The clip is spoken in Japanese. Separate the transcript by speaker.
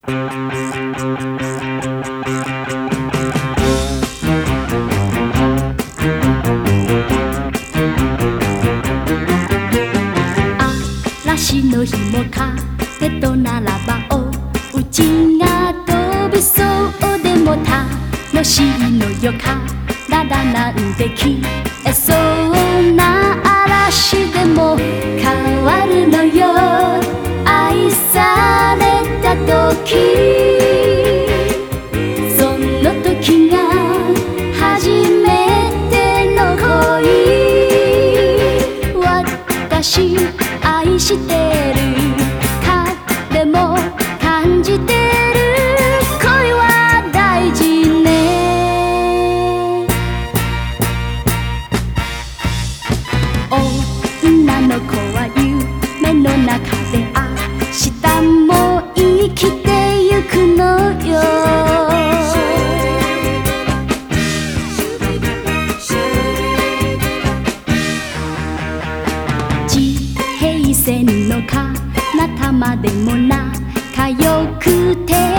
Speaker 1: 嵐の日も風とならばうちが飛びそうでも楽しいのよ体なんて消えそうな嵐でも変わるのよ愛された時その時が初めての恋私愛してる彼も感じてる恋は大事ね女の子は夢の中で明日も生きてゆくのよ地平線の彼方までも仲良くて